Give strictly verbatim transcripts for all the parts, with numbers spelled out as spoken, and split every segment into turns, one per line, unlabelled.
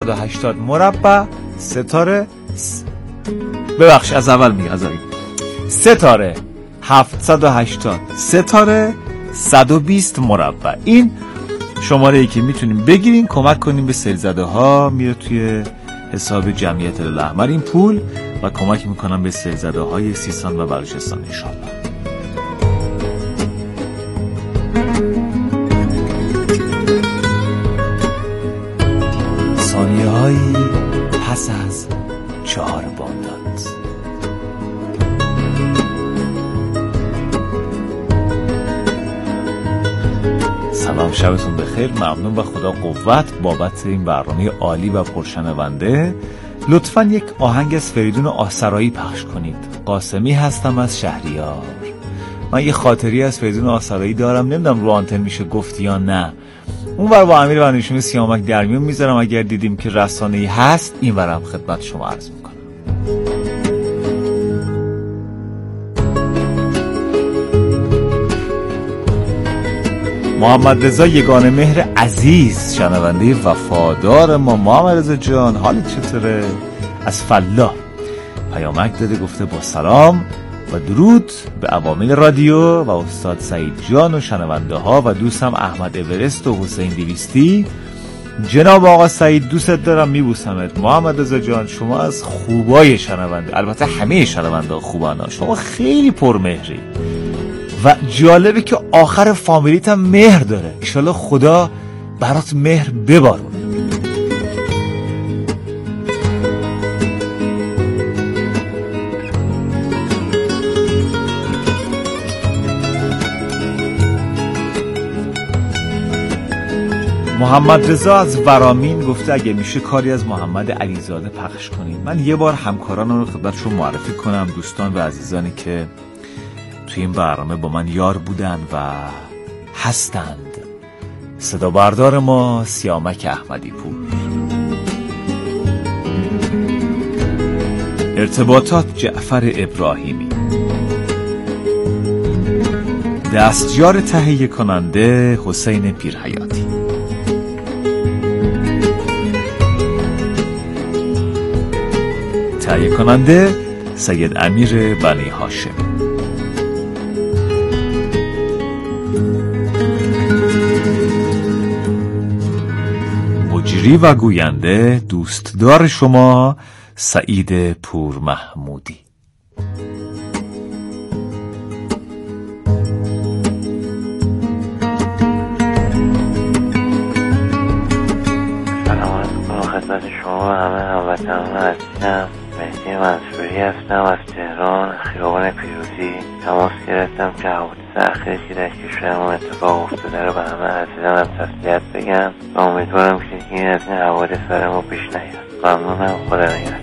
هفتصد و هشتاد مربع ستاره س... ببخش از اول میگه از اول ستاره هفتصد و هشتاد ستاره صد و بیست مربع. این شماره ای که میتونیم بگیریم کمک کنیم به سیلزده ها، میره توی حساب جمعیت الاحمر این پول و کمک میکنم به سیلزده های سیستان و بلوچستان انشالله. ثانیه هایی پس از چهار بامداد. سلام، شبتون بخیر. ممنون و خدا قوت بابت این برنامه عالی و پرشنونده. لطفاً یک آهنگ از فریدون آسرایی پخش کنید. قاسمی هستم از شهریار. من یه خاطری از فریدون آسرایی دارم، نمیدونم رو آنتن میشه گفت یا نه. اون ور با امیر بندیشمی سیامک در میون میذارم، اگر دیدیم که رسانه‌ای هست این ورم خدمت شما عرض میکنم. محمد رضا یگانه مهر عزیز، شنونده وفادار ما. محمد رضا جان حالت چطوره؟ از فلا پیامک داده، گفته با سلام و درود به عوامل رادیو و استاد سعید جان و شنونده ها و دوستم احمد اورست و حسین دویستی. جناب آقا سعید دوست دارم، میبوسمت. محمد رضا جان شما از خوبای شنونده، البته همه شنونده ها خوبانا، شما خیلی پرمهری و جالبه که آخر فامیلیت هم مهر داره. انشالله خدا برات مهر ببارونه. محمد رضا از ورامین گفته اگه میشه کاری از محمد علیزاده پخش کنید. من یه بار همکارانم رو خدمتشون معرفی کنم، دوستان و عزیزانی که توی این برنامه با من یار بودن و هستند. صدا بردار ما سیامک احمدی پور، ارتباطات جعفر ابراهیمی، دستیار تهیه کننده حسین پیرحیاتی، تهیه کننده سید امیر بنی هاشم، مجری و گوینده دوستدار شما سعید پور محمودی.
سلام علیکم خدمت شما همه هموطنان عزیزم. مهدی منصوری هستم از تهران، خیابان پیروزی. تماس گرفتم که حوادث اخیری که در کشورم اتفاق افتاده رو به همه عزیزانم تسلیت بگم و امیدوارم که این از این حوادث برای ما پیش نیاد. ممنونم، خدا نگهدار.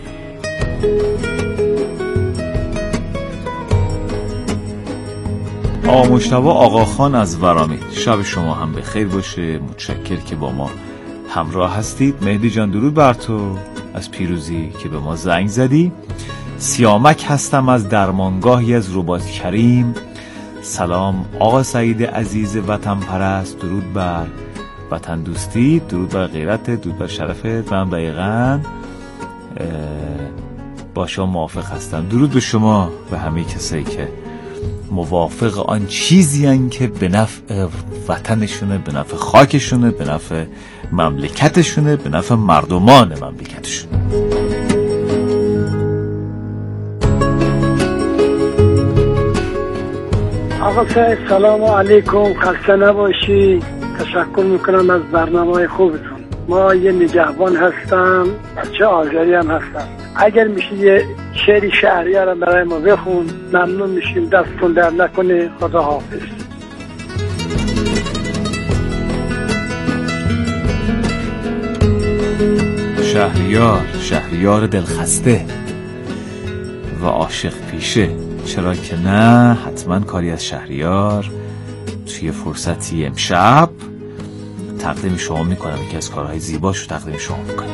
آقا مجتبی آقاخان از ورامین، شب شما هم بخیر باشه. متشکر که با ما همراه هستید. مهدی جان درود بر تو از پیروزی که به ما زنگ زدی. سیامک هستم از درمانگاهی از رباط کریم. سلام آقا سعید عزیز وطن پرست، درود بر وطن دوستی، درود بر غیرت، درود بر شرفت. من دقیقاً با شما موافق هستم. درود به شما و همه کسایی که موافق آن چیزی هن که به نفع وطنشونه، به نفع خاکشونه، به نفع مملکتشونه، به نفع مردمان مملکتشونه.
آقا سعید سلام علیکم، خسته نباشی. تشکر میکنم از برنامه خوبتون. ما یه نگهبان هستم، بچه آذری هم هستم. اگر میشه یه شعری شهریار هم برای ما بخون ممنون میشیم. دستتون در نکنه. خدا حافظ.
شهریار، شهریار دلخسته و عاشق پیشه، چرا که نه. حتما کاری از شهریار توی فرصتی امشب تقدیم شما میکنم. یکی از کارهای زیباشو تقدیم شما میکنم.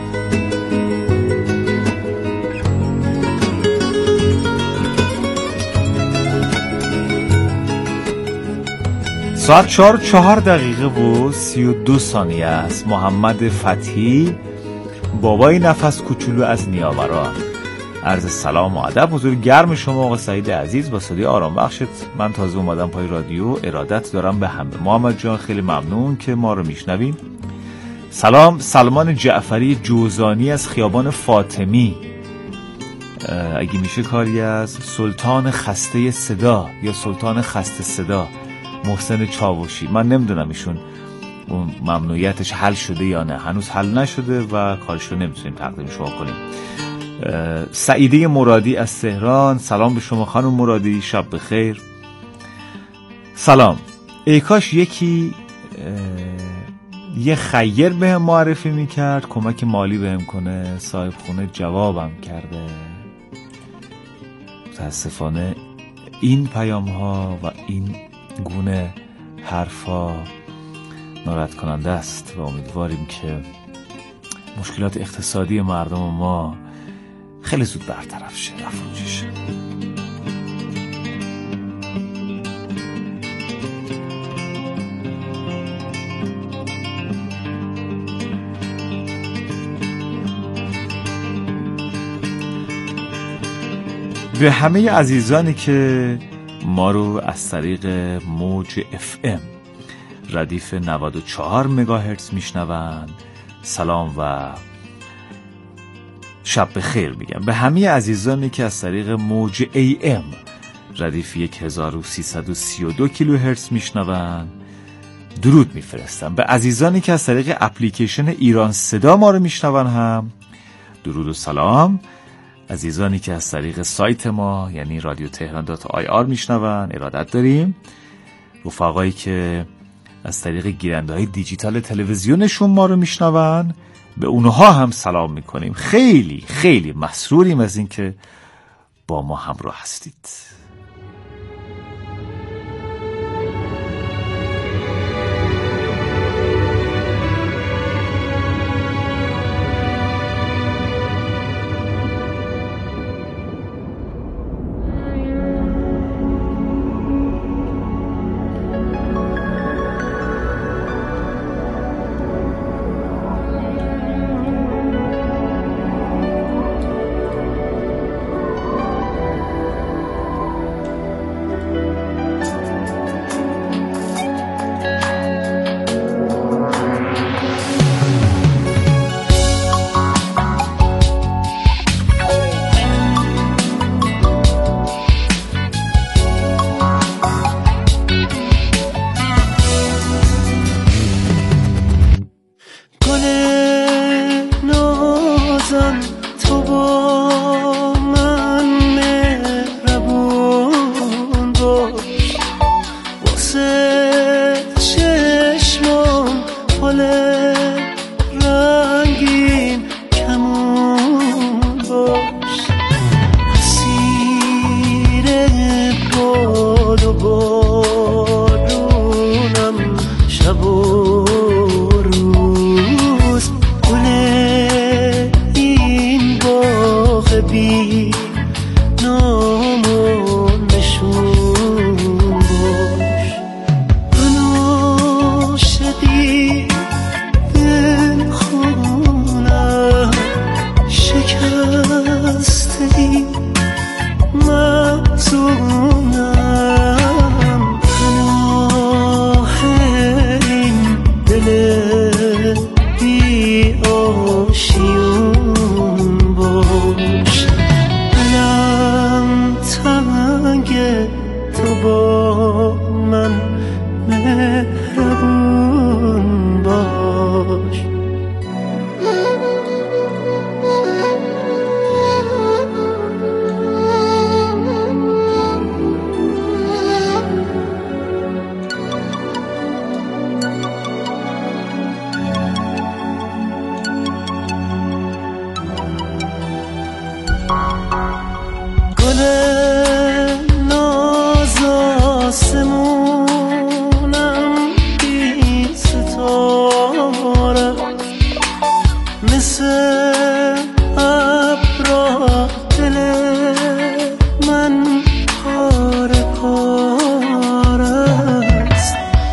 ساعت چهار چهار دقیقه و سی و دو ثانیه است. محمد فتحی بابای نفس کوچولو از نیاوران. عرض سلام و ادب حضور گرم شما آقا سعید عزیز با صدای آرام بخشت. من تازه اومدم پای رادیو، ارادت دارم به همه. محمد جان خیلی ممنون که ما رو میشنوین. سلام سلمان جعفری جوزانی از خیابان فاطمی. اگه میشه کاری از سلطان خسته صدا یا سلطان خسته صدا محسن چاوشی. من نمیدونم ایشون اون ممنوعیتش حل شده یا نه، هنوز حل نشده و کارشو نمیتونیم تقدیم شما کنیم. سعیده مرادی از تهران. سلام به شما خانم مرادی، شب بخیر. سلام، ای کاش یکی یه خیر به هم معرفی میکرد کمک مالی بهم کنه. صاحب خونه جوابم کرده. متاسفانه این پیام ها و این گونه حرفا ناراحت کننده است و امیدواریم که مشکلات اقتصادی مردم ما خیلی زود برطرف شه، رفع شه. به همه عزیزانی که ما رو از طریق موج اف ام ردیف نود و چهار مگاهرتز میشنوند سلام و شب بخیر میگم. به همه عزیزانی که از طریق موج ای ام ردیف هزار و سیصد و سی و دو کیلوهرتز میشنوند درود میفرستم. به عزیزانی که از طریق اپلیکیشن ایران صدا ما رو میشنون هم درود و سلام. عزیزانی که از طریق سایت ما یعنی رادیو تهران دات آی آر میشنون ارادت داریم. رفقایی که از طریق گیرنده های دیجیتال تلویزیونشون ما رو میشنون به اونها هم سلام میکنیم. خیلی خیلی مسروریم از این که با ما همراه هستید.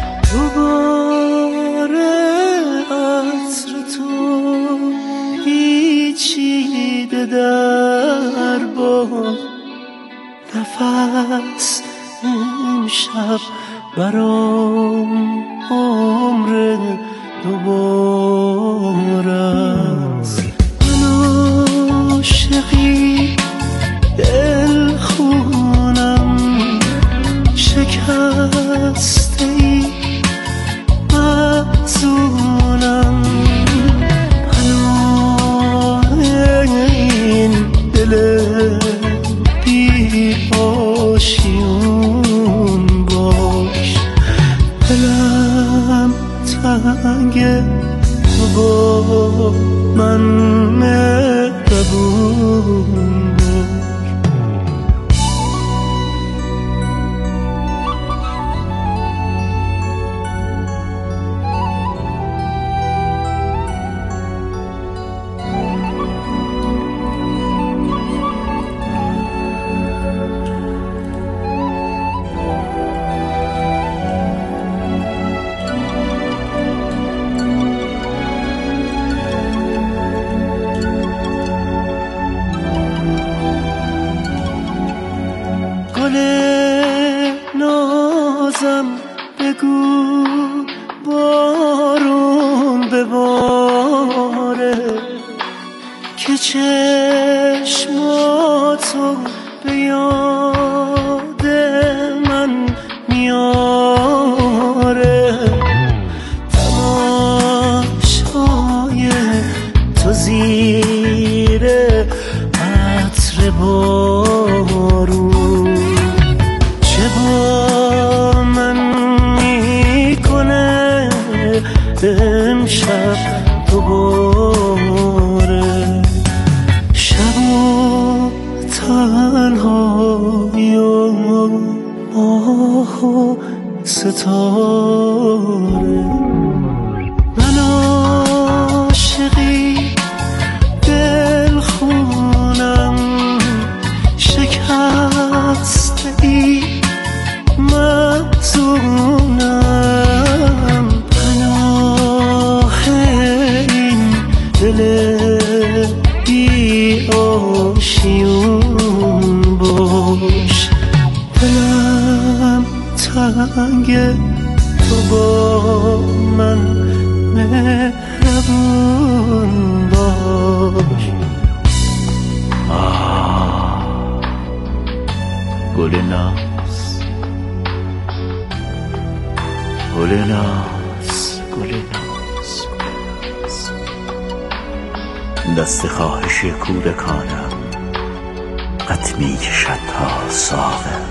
he در باد نفس امشب برام عمر دوباره است. من عاشقی دل خونم شکسته ای محزونم، پناه این دل بی آشیون باش. دلم تنگه تو با من مهربون باش. نازم بگو بارون بباره که چشماتو به یاد من میاره. تماشای تو زیر عطر بارون چه با من میکنه امشب دوباره. شب و تنهایی و ماه و ستاره. من عاشقی دل خونم شکسته ای محزونم، پناه این دل بی آشیون باش. دلم تنگه تو با من مهربون باش.
آه گل ناز، گل ناز، گل ناز، دست خواهش کودکانم قد می کشد تا ساغر.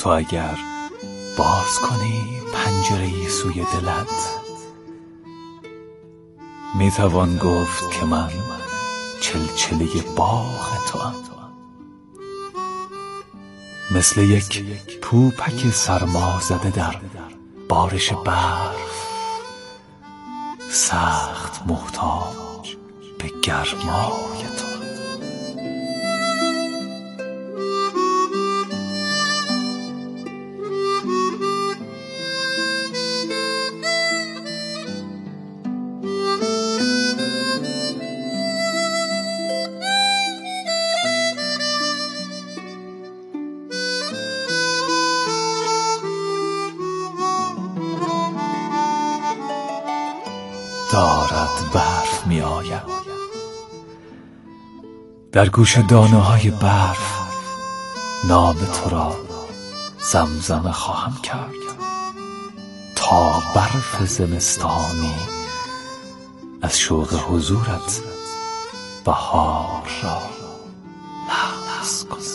تو اگر باز کنی پنجره‌ای سوی دلت، میتوان گفت که من چلچله باغ توام، مثل یک پوپک سرما زده در بارش برف، سخت محتاج به گرمای تو. دارد برف می آید، در گوش دانه های برف نام تو را زمزمه خواهم کرد، تا برف زمستانی از شوق حضورت بهار را لمس کند.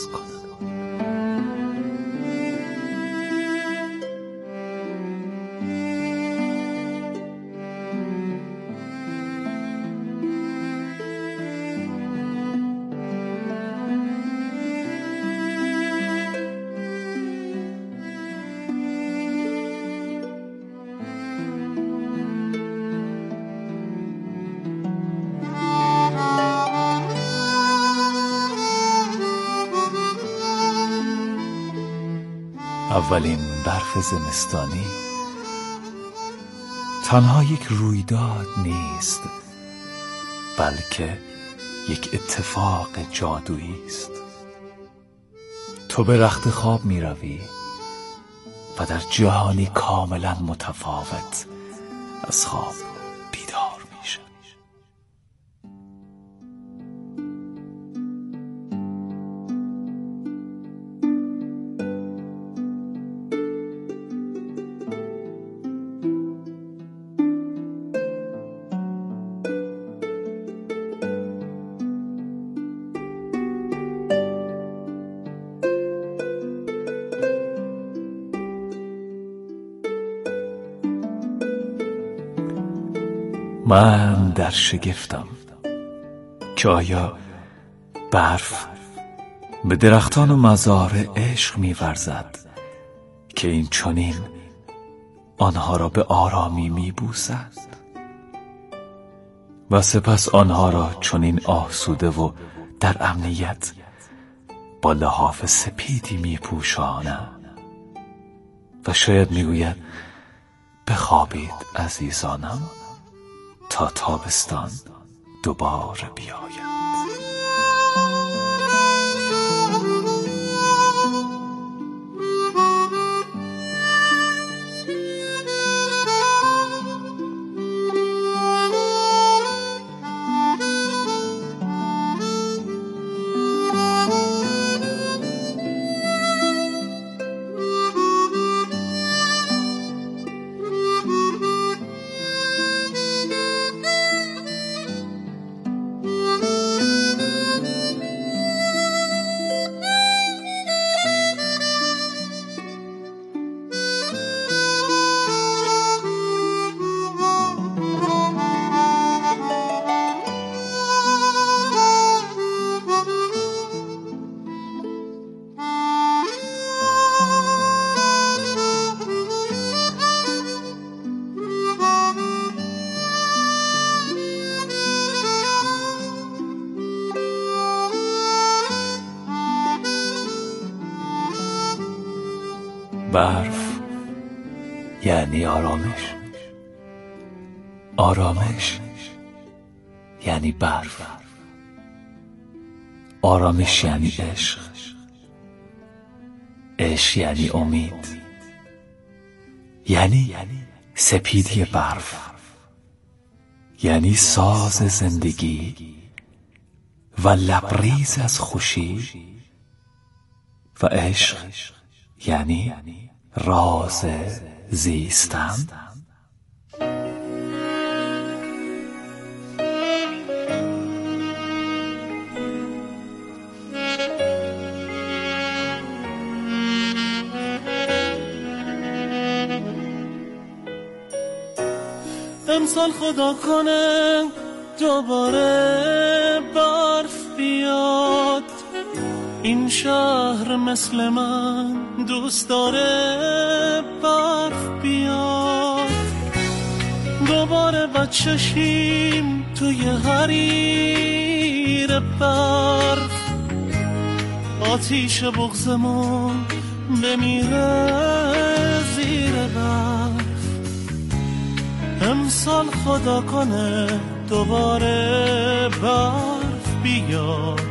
اولین برف زمستانی تنها یک رویداد نیست، بلکه یک اتفاق جادویی است. تو به رخت خواب می روی و در جهانی کاملا متفاوت از خواب بیدار می شوی. من در شگفتم که آیا برف به درختان و مزارع عشق می‌ورزد که این چنین آنها را به آرامی می‌بوسد و سپس آنها را چنین آسوده و در امنیت با لحاف سپیدی می‌پوشاند و شاید می‌گوید بخوابید عزیزانم تا تابستان دوباره بیاید. برف یعنی آرامش، آرامش یعنی برف، آرامش یعنی عشق، عشق یعنی امید، یعنی سپیدی برف، یعنی ساز زندگی و لبریز از خوشی، و عشق یعنی راز زیستن.
امسال خدا کنه دوباره برف بیاد، این شهر مثل من دوست داره برف بیاد. دوباره بچه شیم توی حریر برف، آتیش بغضمون بمیره زیر برف. امسال خدا کنه دوباره برف بیاد،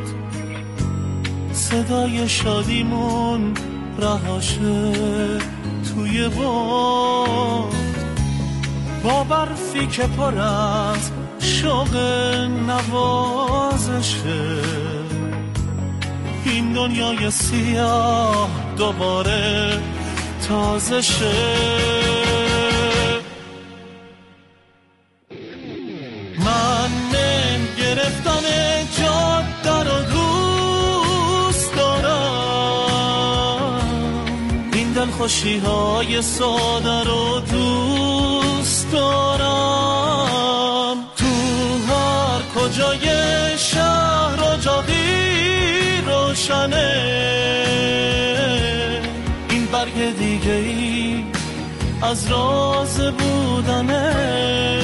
صدای شادیمون رهاشه توی باد، با برفی که پر از شوق نوازشه. این دنیای سیاه دوباره تازه شه. من من گرفتم جاده رو دوست دارم، این دلخوشی های ساده رو دوست دارم. تو هر کجای شهر و جادی روشنه، این برگ دیگه ای از راز بودنه.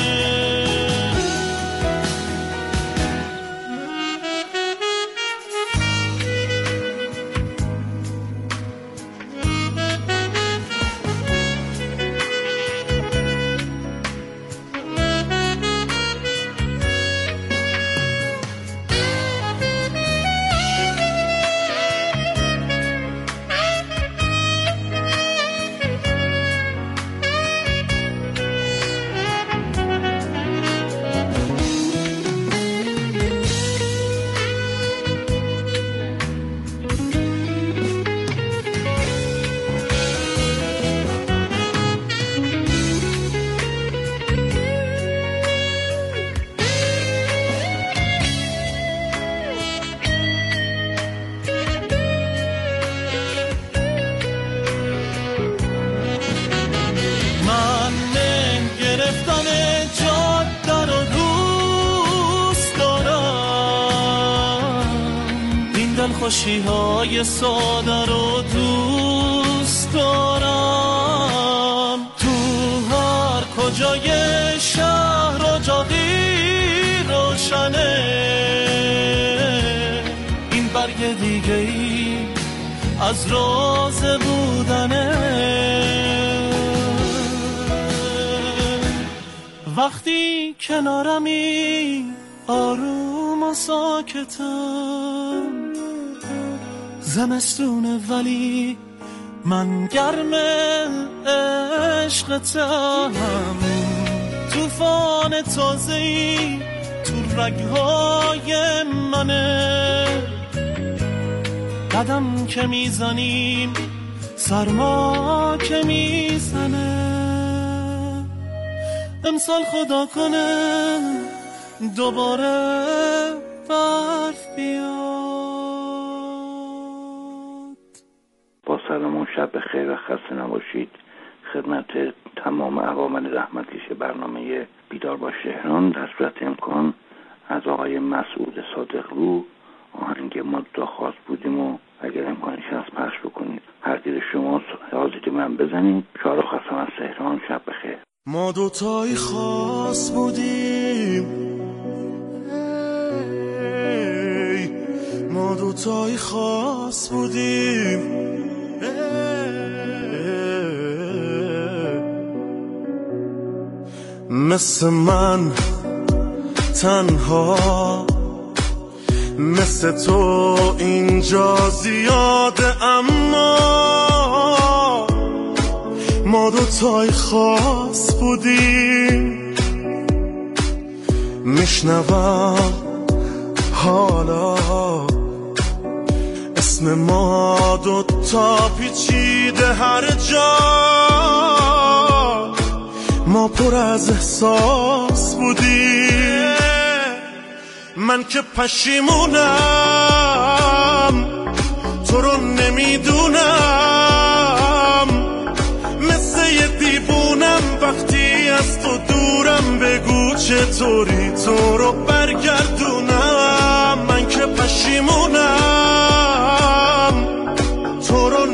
خوشی های ساده رو دوست دارم. تو هر کجای شهر و جادی روشنه، این برگ دیگه ای از راز بودنه. وقتی کنارمی آروم و ساکتم، زمستونه ولی من گرم عشقتم. طوفان تازه‌ای تو رگ‌های منه، قدم که میزنیم سرما که میزنه. امسال خدا کنه دوباره برف بیاد.
با سلام و شب بخیر و خسته نباشید خدمت تمام عوامل رحمتیش برنامه بیدار با تهران. در صورت امکان از آقای مسعود صادقلو آهنگ ما دو خواست بودیم و اگر امکانش هست پخش بکنید. هر دیر شما حاضری من بزنید. شارخ هستم از تهران. شب بخیر.
ما دوتایی خاص بودیم، ای ما دوتایی خاص بودیم، مثل من تنها، مثل تو اینجا زیاده، اما ما دوتای خاص بودیم. میشنوم حالا اسم ما دوتا پیچیده هر جا، ما پر از احساس بودیم. من که پشیمونم تو رو نمیدونم، مثل یه دیوونم وقتی از تو دورم. بگو چطوری تو رو برگردونم. من که پشیمونم تو رو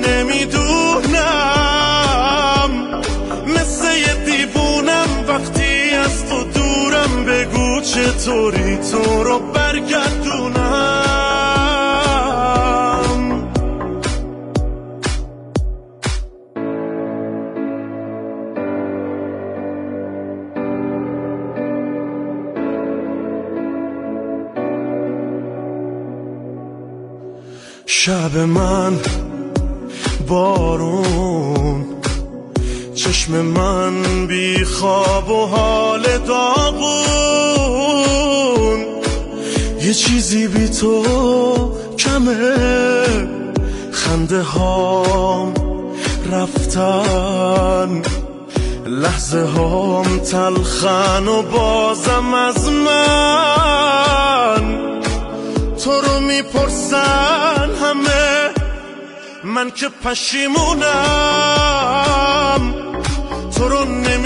نمیدونم، مثل یه دیوونم وقتی از تو دورم. بگو چطوری تو رو برگردونم. شب من بارون، چشم من بی خواب و حال داغون. یه چیزی بی تو کمه، خنده هام رفتن، لحظه هام تلخن و بازم از من تو رو میپرسن همه. من که پشیمونم تو رو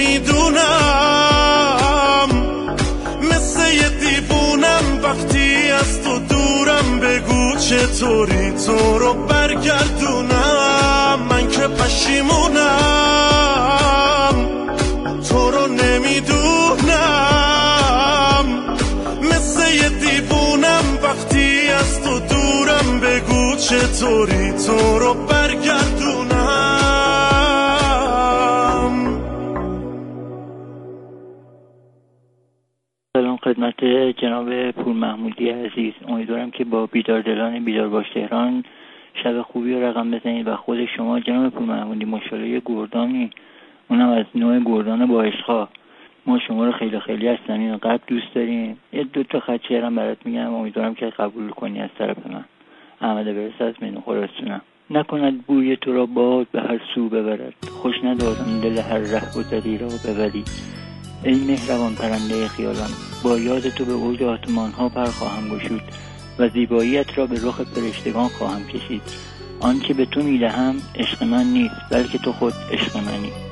نمیدونم، مثل یه دیوونم وقتی از تو دورم. بگو چطوری تو رو برگردونم. من که پشیمونم تو رو نمیدونم، مثل یه دیوونم وقتی از تو دورم. بگو چطوری تو رو برگردونم.
سلام خدمت جناب پور محمودی عزیز. امیدوارم که با بیداردلان بیدار باش تهران شب خوبی رو رقم بزنید و خود شما جناب پور محمودی ماشاءالله یه گردانی، اونم از نوع گردان با عشقا. ما شما رو خیلی خیلی از صمیم قلب دوست داریم. یه دو تا خط شعرم برات میگم، امیدوارم که قبول کنی از طرف من. احمد برس از منو خراسونم. نکند بوی تو را باد به هر سو ببرد، خوش ندارم دل هر ره گذری را ببری. ای مهربان پرنده خیالم، با یاد تو به اوج آسمان ها پر خواهم گشود و زیباییت را به رخ فرشتگان خواهم کشید. آن که به تو میدهم عشق من نیست، بلکه تو خود عشق منی.